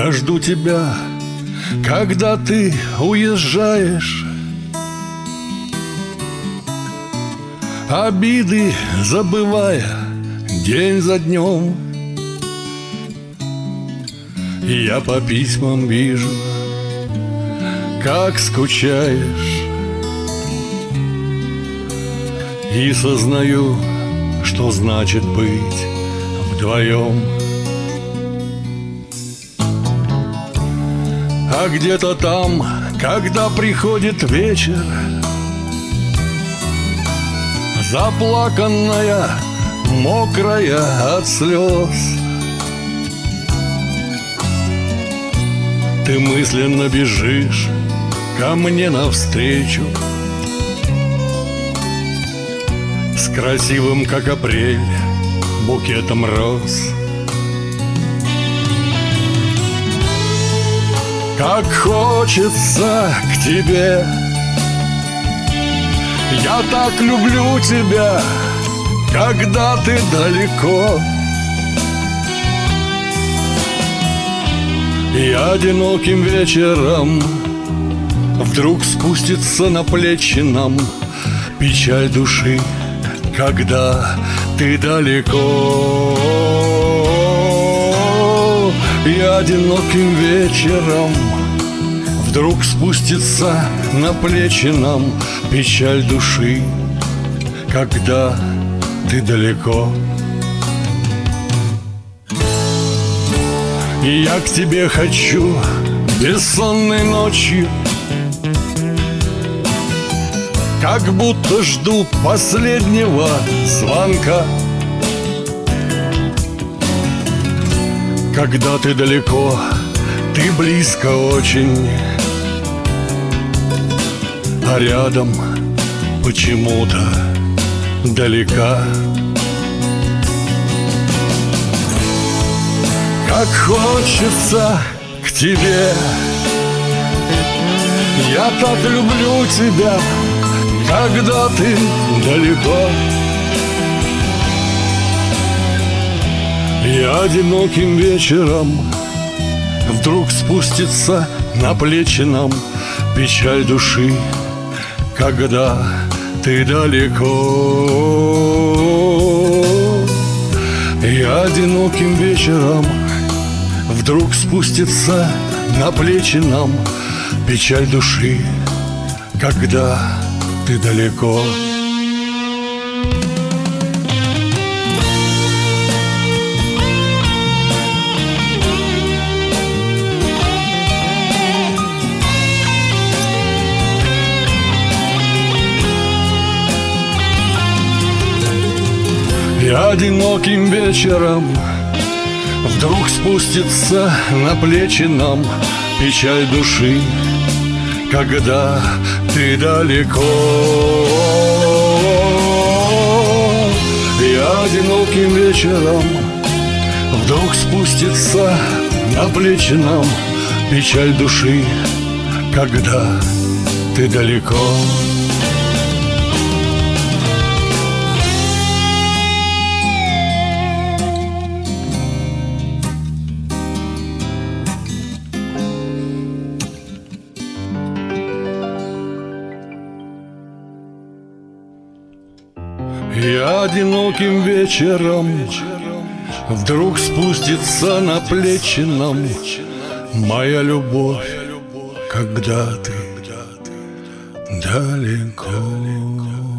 Я жду тебя, когда ты уезжаешь, обиды забывая день за днем. И я по письмам вижу, как скучаешь, и сознаю, что значит быть вдвоем. А где-то там, когда приходит вечер, заплаканная, мокрая от слез, ты мысленно бежишь ко мне навстречу с красивым, как апрель, букетом роз. Как хочется к тебе, я так люблю тебя, когда ты далеко. И одиноким вечером вдруг спустится на плечи нам печаль души, когда ты далеко. И одиноким вечером вдруг спустится на плечи нам печаль души, когда ты далеко. И я к тебе хочу бессонной ночью, как будто жду последнего звонка. Когда ты далеко, ты близко очень, а рядом почему-то далека. Как хочется к тебе, я так люблю тебя, когда ты далеко. И одиноким вечером вдруг спустится на плечи нам печаль души, когда ты далеко. И одиноким вечером вдруг спустится на плечи нам печаль души, когда ты далеко. И одиноким вечером вдруг спустится на плечи нам печаль души, когда ты далеко. И одиноким вечером вдруг спустится на плечи нам печаль души, когда ты далеко. И одиноким вечером вдруг спустится на плечи нам моя любовь, когда ты далеко.